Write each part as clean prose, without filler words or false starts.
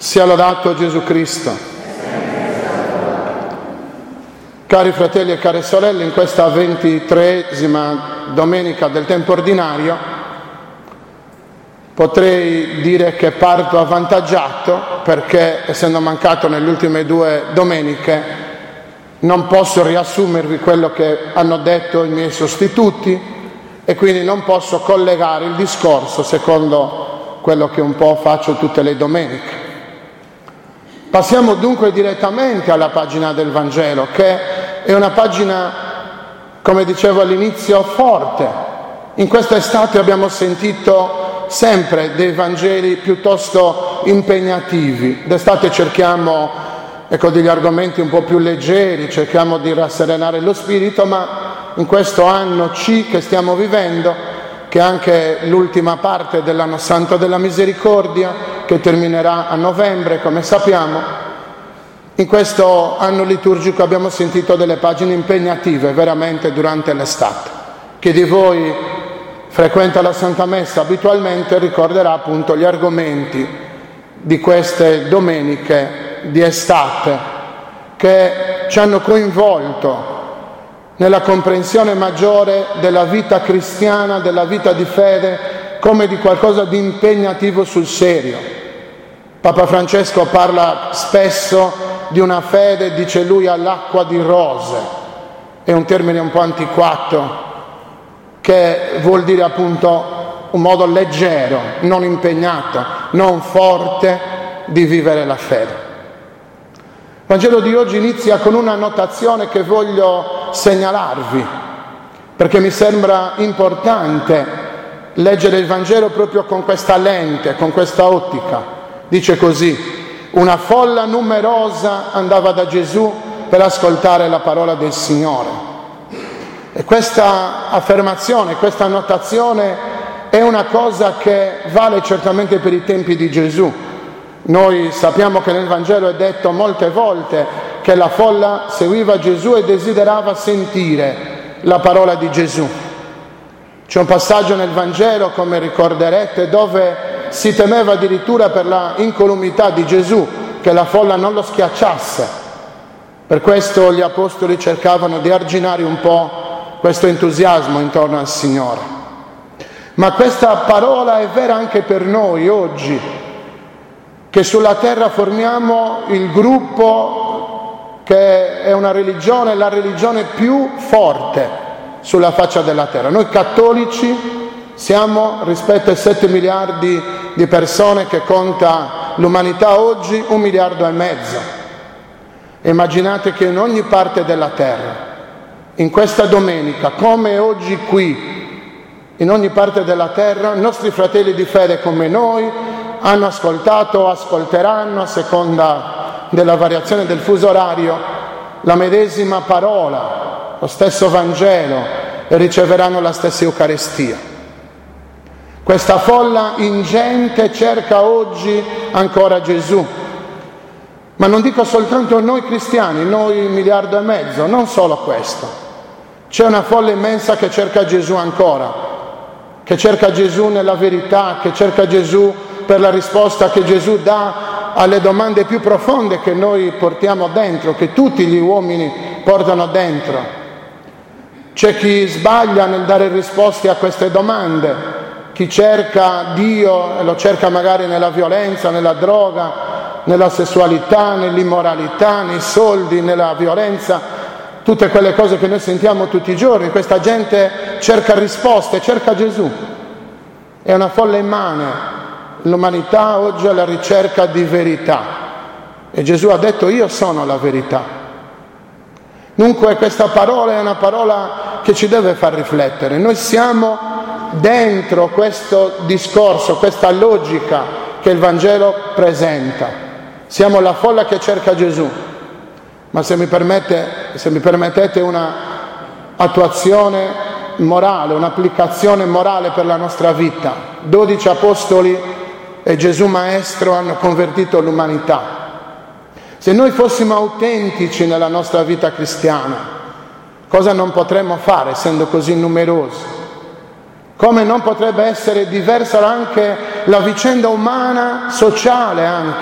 Sia lodato Gesù Cristo. Cari fratelli e care sorelle, in questa 23esima domenica del tempo ordinario potrei dire che parto avvantaggiato perché, essendo mancato nelle ultime 2 domeniche, non posso riassumervi quello che hanno detto i miei sostituti e quindi non posso collegare il discorso secondo quello che un po' faccio tutte le domeniche. Passiamo dunque direttamente alla pagina del Vangelo, che è una pagina, come dicevo all'inizio, forte. In questa estate abbiamo sentito sempre dei Vangeli piuttosto impegnativi. D'estate cerchiamo degli argomenti un po' più leggeri, cerchiamo di rasserenare lo spirito, ma in questo anno C che stiamo vivendo, che è anche l'ultima parte dell'anno santo della misericordia, che terminerà a novembre, come sappiamo, in questo anno liturgico abbiamo sentito delle pagine impegnative veramente durante l'estate. Chi di voi frequenta la Santa Messa abitualmente ricorderà appunto gli argomenti di queste domeniche di estate che ci hanno coinvolto nella comprensione maggiore della vita cristiana, della vita di fede, come di qualcosa di impegnativo sul serio. Papa Francesco parla spesso di una fede, dice lui, all'acqua di rose. È un termine un po' antiquato, che vuol dire appunto un modo leggero, non impegnato, non forte di vivere la fede. Il Vangelo di oggi inizia con una annotazione che voglio segnalarvi, perché mi sembra importante leggere il Vangelo proprio con questa lente, con questa ottica. Dice così: una folla numerosa andava da Gesù per ascoltare la parola del Signore. E questa affermazione, questa annotazione è una cosa che vale certamente per i tempi di Gesù. Noi sappiamo che nel Vangelo è detto molte volte che la folla seguiva Gesù e desiderava sentire la parola di Gesù. C'è un passaggio nel Vangelo, come ricorderete, dove si temeva addirittura per la incolumità di Gesù, che la folla non lo schiacciasse. Per questo gli apostoli cercavano di arginare un po' questo entusiasmo intorno al Signore. Ma questa parola è vera anche per noi oggi, che sulla terra formiamo il gruppo che è una religione, la religione più forte sulla faccia della terra. Noi cattolici siamo, rispetto ai 7 miliardi di persone che conta l'umanità oggi, 1,5 miliardi. Immaginate che in ogni parte della terra, in questa domenica, come oggi qui, in ogni parte della terra, i nostri fratelli di fede come noi hanno ascoltato o ascolteranno, a seconda della variazione del fuso orario, la medesima parola, lo stesso Vangelo, e riceveranno la stessa Eucaristia. Questa folla ingente cerca oggi ancora Gesù, ma non dico soltanto noi cristiani, noi 1,5 miliardi, non solo questo. C'è una folla immensa che cerca Gesù ancora, che cerca Gesù nella verità, che cerca Gesù per la risposta che Gesù dà alle domande più profonde che noi portiamo dentro, che tutti gli uomini portano dentro. C'è chi sbaglia nel dare risposte a queste domande, chi cerca Dio e lo cerca magari nella violenza, nella droga, nella sessualità, nell'immoralità, nei soldi, nella violenza, tutte quelle cose che noi sentiamo tutti i giorni. Questa gente cerca risposte, cerca Gesù. È una folla immane. L'umanità oggi è alla ricerca di verità e Gesù ha detto: io sono la verità. Dunque questa parola è una parola che ci deve far riflettere. Noi siamo dentro questo discorso, questa logica che il Vangelo presenta. Siamo la folla che cerca Gesù. Ma se mi permettete una attuazione morale, un'applicazione morale per la nostra vita. 12 apostoli e Gesù Maestro hanno convertito l'umanità. Se noi fossimo autentici nella nostra vita cristiana, cosa non potremmo fare essendo così numerosi? Come non potrebbe essere diversa anche la vicenda umana, sociale anche,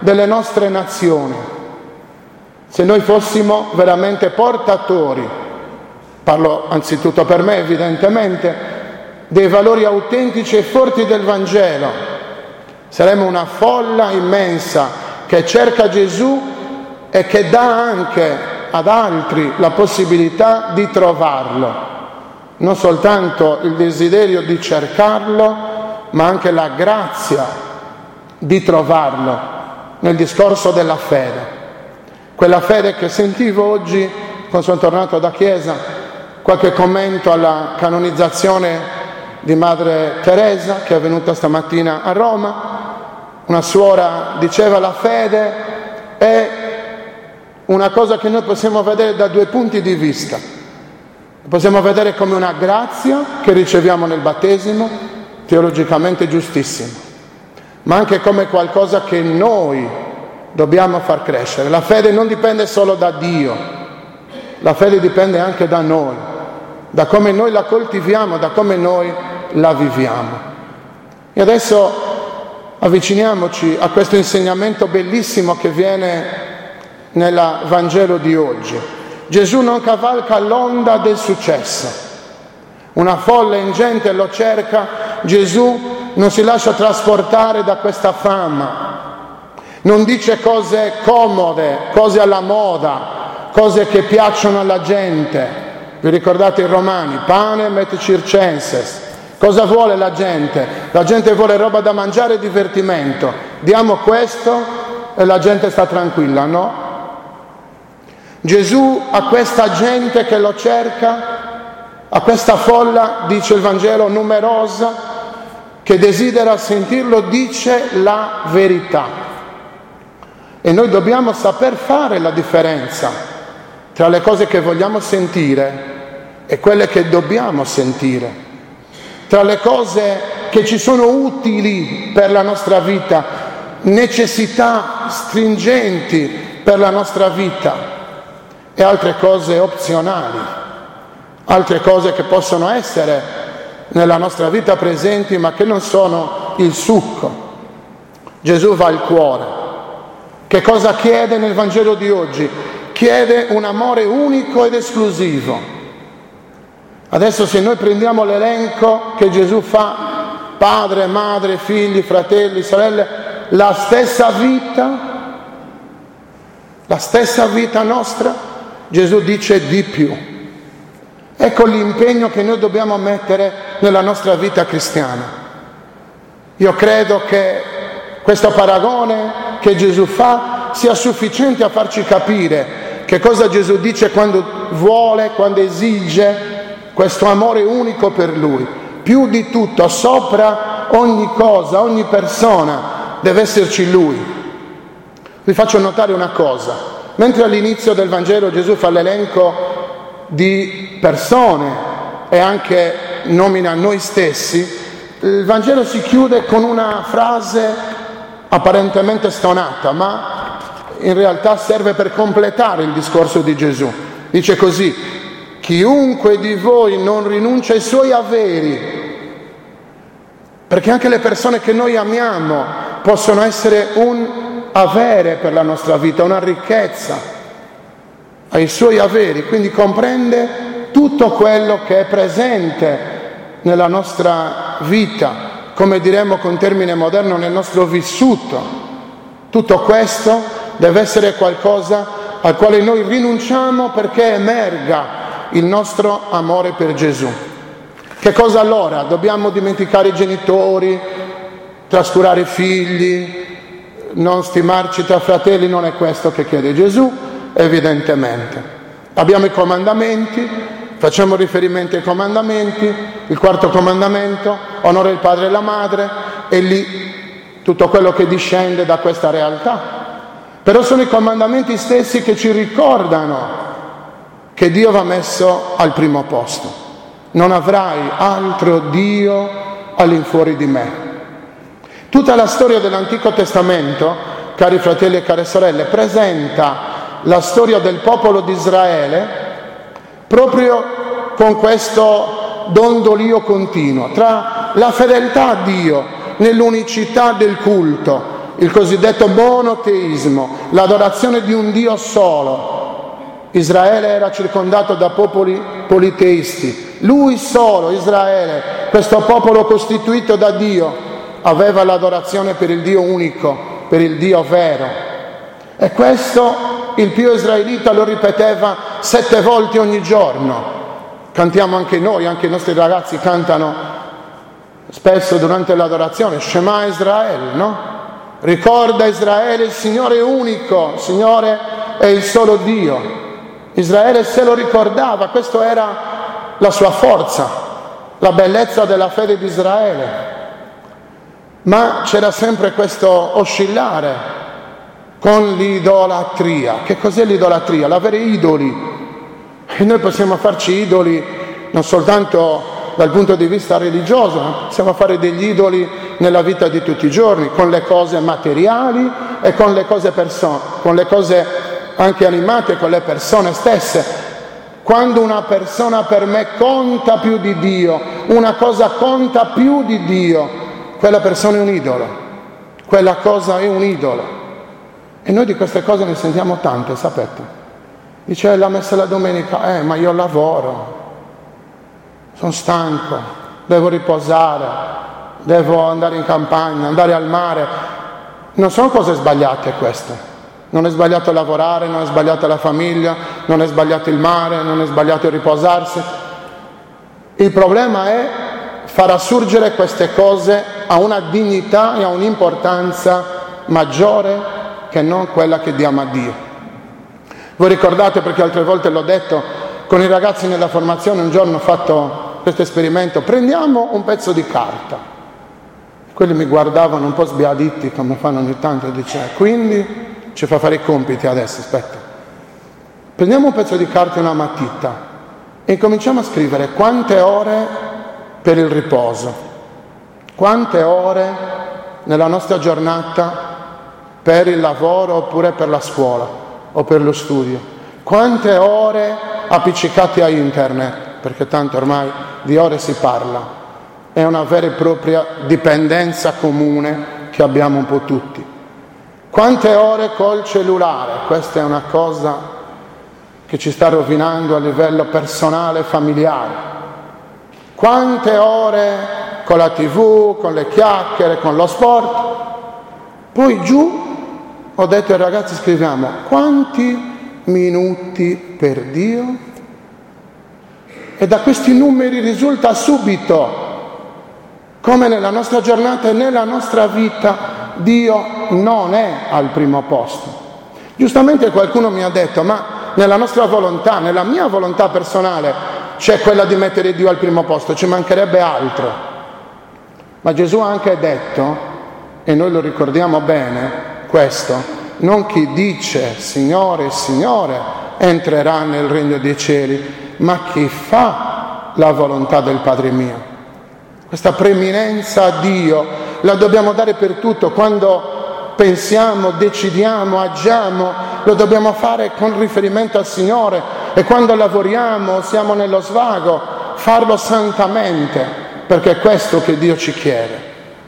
delle nostre nazioni, se noi fossimo veramente portatori, parlo anzitutto per me evidentemente, dei valori autentici e forti del Vangelo, saremmo una folla immensa che cerca Gesù e che dà anche ad altri la possibilità di trovarlo, non soltanto il desiderio di cercarlo, ma anche la grazia di trovarlo nel discorso della fede. Quella fede che sentivo oggi quando sono tornato da chiesa, qualche commento alla canonizzazione di Madre Teresa che è venuta stamattina a Roma. Una suora diceva: la fede è una cosa che noi possiamo vedere da due punti di vista. Possiamo vedere come una grazia che riceviamo nel battesimo, teologicamente giustissimo, ma anche come qualcosa che noi dobbiamo far crescere. La fede non dipende solo da Dio, la fede dipende anche da noi, da come noi la coltiviamo, da come noi la viviamo. E adesso avviciniamoci a questo insegnamento bellissimo che viene nel Vangelo di oggi. Gesù non cavalca l'onda del successo. Una folla ingente lo cerca, Gesù non si lascia trasportare da questa fama, non dice cose comode, cose alla moda, cose che piacciono alla gente. Vi ricordate i Romani? Panem et circenses. Cosa vuole la gente? La gente vuole roba da mangiare e divertimento. Diamo questo e la gente sta tranquilla, no? Gesù a questa gente che lo cerca, a questa folla, dice il Vangelo, numerosa, che desidera sentirlo, dice la verità. E noi dobbiamo saper fare la differenza tra le cose che vogliamo sentire e quelle che dobbiamo sentire, tra le cose che ci sono utili per la nostra vita, necessità stringenti per la nostra vita, e altre cose opzionali, altre cose che possono essere nella nostra vita presenti ma che non sono il succo. Gesù va al cuore. Che cosa chiede nel Vangelo di oggi? Chiede un amore unico ed esclusivo. Adesso se noi prendiamo l'elenco che Gesù fa, padre, madre, figli, fratelli, sorelle, la stessa vita nostra, Gesù dice di più. Ecco l'impegno che noi dobbiamo mettere nella nostra vita cristiana. Io credo che questo paragone che Gesù fa sia sufficiente a farci capire che cosa Gesù dice quando vuole, quando esige questo amore unico per Lui. Più di tutto, sopra ogni cosa, ogni persona, deve esserci Lui. Vi faccio notare una cosa. Mentre all'inizio del Vangelo Gesù fa l'elenco di persone e anche nomina noi stessi, il Vangelo si chiude con una frase apparentemente stonata, ma in realtà serve per completare il discorso di Gesù. Dice così: chiunque di voi non rinuncia ai suoi averi, perché anche le persone che noi amiamo possono essere un avere per la nostra vita, una ricchezza, ai suoi averi, quindi comprende tutto quello che è presente nella nostra vita, come diremmo con termine moderno, nel nostro vissuto. Tutto questo deve essere qualcosa al quale noi rinunciamo perché emerga il nostro amore per Gesù. Che cosa allora? Dobbiamo dimenticare i genitori, trascurare i figli, non stimarci tra fratelli? Non è questo che chiede Gesù, evidentemente. Abbiamo i comandamenti, facciamo riferimento ai comandamenti. Il quarto comandamento: onora il padre e la madre, e lì tutto quello che discende da questa realtà. Però sono i comandamenti stessi che ci ricordano che Dio va messo al primo posto. Non avrai altro Dio all'infuori di me. Tutta la storia dell'Antico Testamento, cari fratelli e care sorelle, presenta la storia del popolo di Israele proprio con questo dondolio continuo tra la fedeltà a Dio nell'unicità del culto, il cosiddetto monoteismo, l'adorazione di un Dio solo. Israele era circondato da popoli politeisti. Lui solo, Israele, questo popolo costituito da Dio, aveva l'adorazione per il Dio unico, per il Dio vero. E questo il pio israelita lo ripeteva 7 volte ogni giorno. Cantiamo anche noi, anche i nostri ragazzi cantano spesso durante l'adorazione, Shema Israele, no? Ricorda Israele, il Signore è unico, il Signore è il solo Dio. Israele se lo ricordava, questa era la sua forza, la bellezza della fede di Israele. Ma c'era sempre questo oscillare con l'idolatria. Che cos'è l'idolatria? L'avere idoli. E noi possiamo farci idoli non soltanto dal punto di vista religioso, ma possiamo fare degli idoli nella vita di tutti i giorni, con le cose materiali e con le cose con le cose anche animate, con le persone stesse. Quando una persona per me conta più di Dio, una cosa conta più di Dio, quella persona è un idolo, quella cosa è un idolo. E noi di queste cose ne sentiamo tante, sapete? Dice la messa la domenica, ma io lavoro, sono stanco, devo riposare, devo andare in campagna, andare al mare. Non sono cose sbagliate queste. Non è sbagliato lavorare, non è sbagliata la famiglia, non è sbagliato il mare, non è sbagliato riposarsi. Il problema è far assurgere queste cose a una dignità e a un'importanza maggiore che non quella che diamo a Dio. Voi ricordate, perché altre volte l'ho detto, con i ragazzi nella formazione un giorno ho fatto questo esperimento, prendiamo un pezzo di carta. Quelli mi guardavano un po' sbiaditi come fanno ogni tanto e dicevano, quindi ci fa fare i compiti adesso, aspetta. Prendiamo un pezzo di carta e una matita e cominciamo a scrivere quante ore per il riposo, quante ore nella nostra giornata per il lavoro oppure per la scuola o per lo studio, quante ore appiccicati a internet, perché tanto ormai di ore si parla, è una vera e propria dipendenza comune che abbiamo un po' tutti. Quante ore col cellulare? Questa è una cosa che ci sta rovinando a livello personale e familiare. Quante ore con la TV, con le chiacchiere, con lo sport? Poi giù ho detto ai ragazzi, scriviamo, quanti minuti per Dio? E da questi numeri risulta subito come nella nostra giornata e nella nostra vita Dio non è al primo posto. Giustamente qualcuno mi ha detto, ma nella nostra volontà, nella mia volontà personale, c'è quella di mettere Dio al primo posto, ci mancherebbe altro. Ma Gesù ha anche detto, e noi lo ricordiamo bene, questo, non chi dice Signore, Signore, entrerà nel regno dei cieli, ma chi fa la volontà del Padre mio. Questa preeminenza a Dio la dobbiamo dare per tutto. Quando pensiamo, decidiamo, agiamo, lo dobbiamo fare con riferimento al Signore. E quando lavoriamo, siamo nello svago, farlo santamente, perché è questo che Dio ci chiede.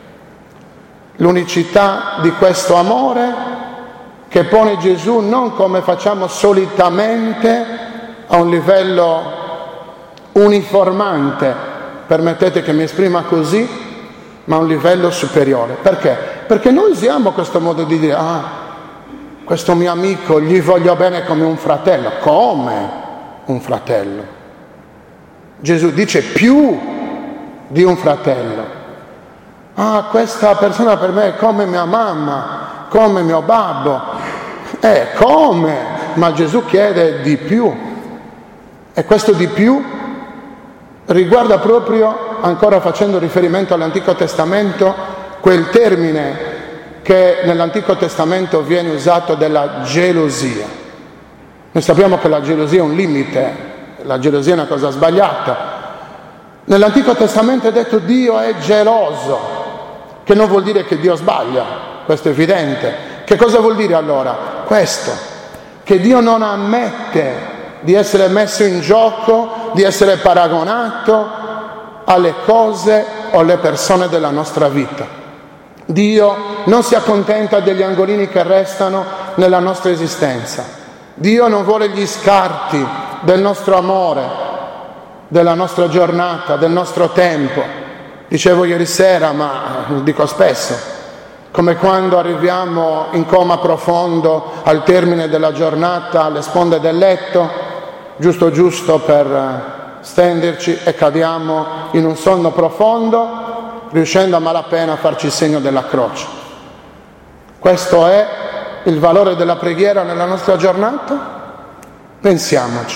L'unicità di questo amore che pone Gesù non come facciamo solitamente a un livello uniformante, permettete che mi esprima così, ma a un livello superiore. Perché? Perché noi usiamo questo modo di dire, questo mio amico gli voglio bene come un fratello. Come un fratello? Gesù dice più di un fratello. Questa persona per me è come mia mamma, come mio babbo. Come? Ma Gesù chiede di più. E questo di più riguarda proprio, ancora facendo riferimento all'Antico Testamento, quel termine che nell'Antico Testamento viene usato della gelosia. Noi sappiamo che la gelosia è un limite, la gelosia è una cosa sbagliata. Nell'Antico Testamento è detto Dio è geloso, che non vuol dire che Dio sbaglia, questo è evidente. Che cosa vuol dire allora? Questo, che Dio non ammette di essere messo in gioco, di essere paragonato alle cose o alle persone della nostra vita. Dio non si accontenta degli angolini che restano nella nostra esistenza. Dio non vuole gli scarti del nostro amore, della nostra giornata, del nostro tempo. Dicevo ieri sera, ma lo dico spesso, come quando arriviamo in coma profondo al termine della giornata alle sponde del letto, giusto per stenderci e cadiamo in un sonno profondo, riuscendo a malapena a farci il segno della croce. Questo è il valore della preghiera nella nostra giornata? Pensiamoci.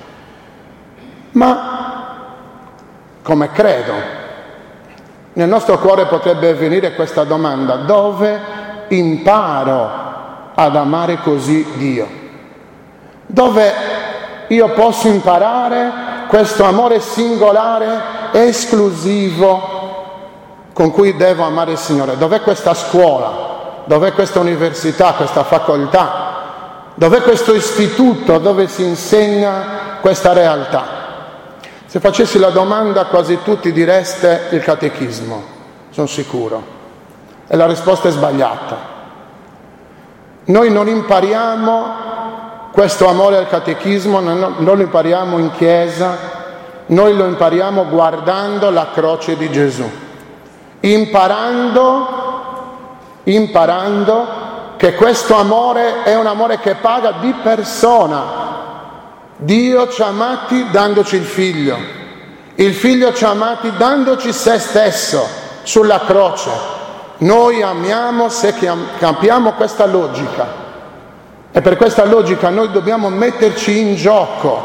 Ma, come credo, nel nostro cuore potrebbe venire questa domanda: dove imparo ad amare così Dio? Dove io posso imparare questo amore singolare, esclusivo, con cui devo amare il Signore? Dov'è questa scuola? Dov'è questa università, questa facoltà? Dov'è questo istituto dove si insegna questa realtà? Se facessi la domanda, quasi tutti direste il catechismo, sono sicuro. E la risposta è sbagliata. Noi non impariamo questo amore al catechismo, non lo impariamo in chiesa, noi lo impariamo guardando la croce di Gesù, imparando che questo amore è un amore che paga di persona. Dio ci ha amati dandoci il Figlio ci ha amati dandoci se stesso sulla croce. Noi amiamo se capiamo questa logica. E per questa logica noi dobbiamo metterci in gioco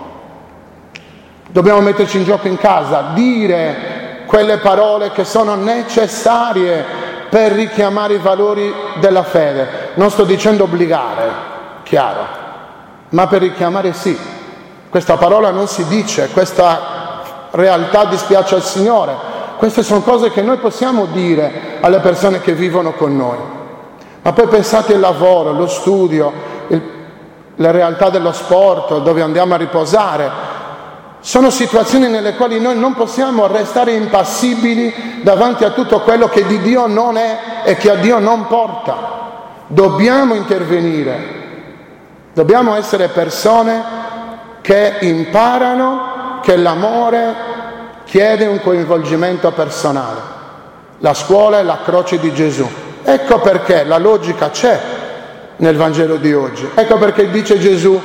in casa, dire quelle parole che sono necessarie per richiamare i valori della fede. Non sto dicendo obbligare, chiaro, ma per richiamare sì. Questa parola non si dice, questa realtà dispiace al Signore. Queste sono cose che noi possiamo dire alle persone che vivono con noi. Ma poi pensate al lavoro, lo studio, le realtà dello sport, dove andiamo a riposare. Sono situazioni nelle quali noi non possiamo restare impassibili davanti a tutto quello che di Dio non è e che a Dio non porta. Dobbiamo intervenire. Dobbiamo essere persone che imparano che l'amore chiede un coinvolgimento personale. La scuola è la croce di Gesù. Ecco perché la logica c'è nel Vangelo di oggi. Ecco perché dice Gesù: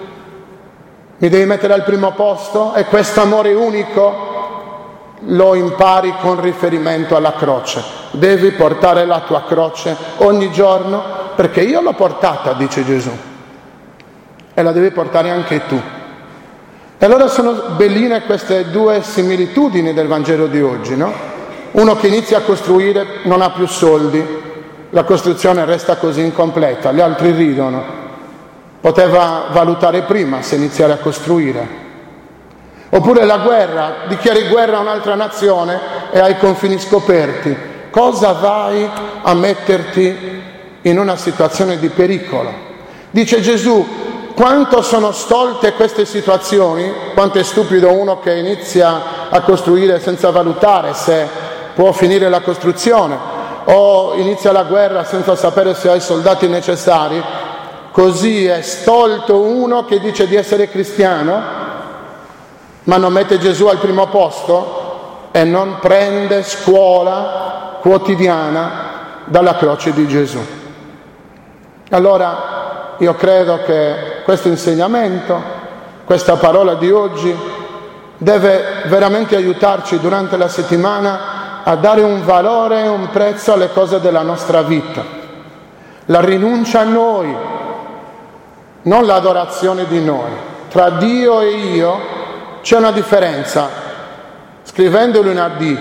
mi devi mettere al primo posto, e questo amore unico lo impari con riferimento alla croce. Devi portare la tua croce ogni giorno, perché io l'ho portata, dice Gesù, e la devi portare anche tu. E allora sono belline queste due similitudini del Vangelo di oggi, no? Uno che inizia a costruire non ha più soldi, la costruzione resta così incompleta, gli altri ridono. Poteva valutare prima se iniziare a costruire. Oppure la guerra, dichiari guerra a un'altra nazione e hai i confini scoperti. Cosa vai a metterti in una situazione di pericolo? Dice Gesù: quanto sono stolte queste situazioni, quanto è stupido uno che inizia a costruire senza valutare se può finire la costruzione, o inizia la guerra senza sapere se ha i soldati necessari. Così è stolto uno che dice di essere cristiano, ma non mette Gesù al primo posto e non prende scuola quotidiana dalla croce di Gesù. Allora io credo che questo insegnamento, questa parola di oggi, deve veramente aiutarci durante la settimana a dare un valore e un prezzo alle cose della nostra vita. La rinuncia a noi, non l'adorazione di noi. Tra Dio e io c'è una differenza. Scrivendo lunedì,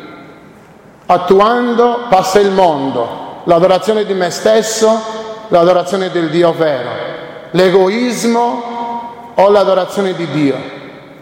attuando passa il mondo. L'adorazione di me stesso, l'adorazione del Dio vero. L'egoismo o l'adorazione di Dio.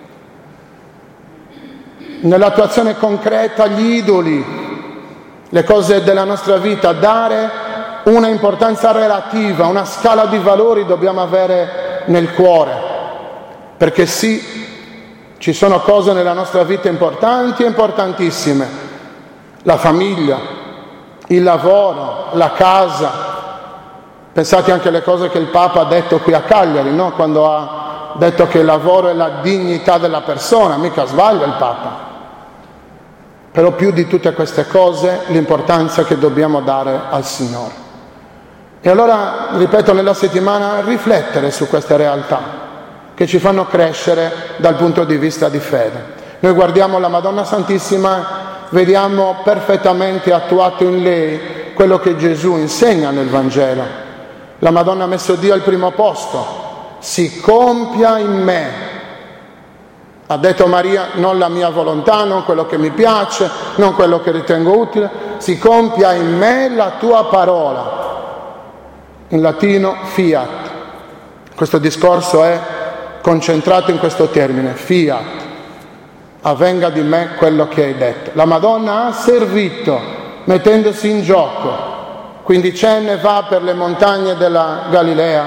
Nell'attuazione concreta gli idoli, le cose della nostra vita, dare una importanza relativa, una scala di valori dobbiamo avere nel cuore, perché sì, ci sono cose nella nostra vita importanti e importantissime: la famiglia, il lavoro, la casa. Pensate anche alle cose che il Papa ha detto qui a Cagliari, no? Quando ha detto che il lavoro è la dignità della persona, mica sbaglia il Papa. Però più di tutte queste cose l'importanza che dobbiamo dare al Signore. E allora, ripeto, nella settimana riflettere su queste realtà che ci fanno crescere dal punto di vista di fede. Noi guardiamo la Madonna Santissima, vediamo perfettamente attuato in lei quello che Gesù insegna nel Vangelo. La Madonna ha messo Dio al primo posto. Si compia in me. Ha detto Maria, non la mia volontà, non quello che mi piace, non quello che ritengo utile. Si compia in me la tua parola. In latino fiat. Questo discorso è concentrato in questo termine, fiat. Avvenga di me quello che hai detto. La Madonna ha servito, mettendosi in gioco. Quindicenne va per le montagne della Galilea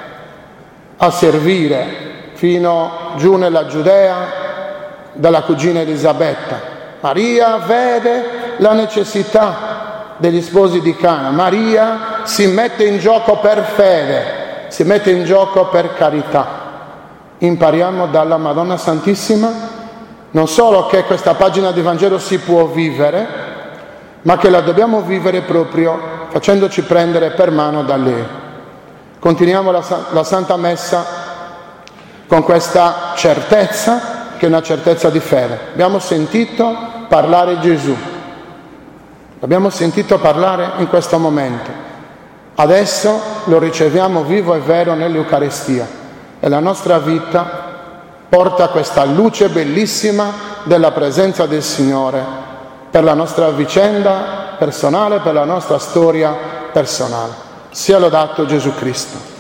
a servire fino giù nella Giudea dalla cugina Elisabetta. Maria vede la necessità degli sposi di Cana. Maria si mette in gioco per fede, si mette in gioco per carità. Impariamo dalla Madonna Santissima non solo che questa pagina di Vangelo si può vivere, ma che la dobbiamo vivere proprio facendoci prendere per mano da lei. Continuiamo la Santa Messa con questa certezza, che è una certezza di fede. Abbiamo sentito parlare Gesù, l'abbiamo sentito parlare in questo momento. Adesso lo riceviamo vivo e vero nell'Eucaristia e la nostra vita porta questa luce bellissima della presenza del Signore per la nostra vicenda personale, per la nostra storia personale. Sia lodato Gesù Cristo.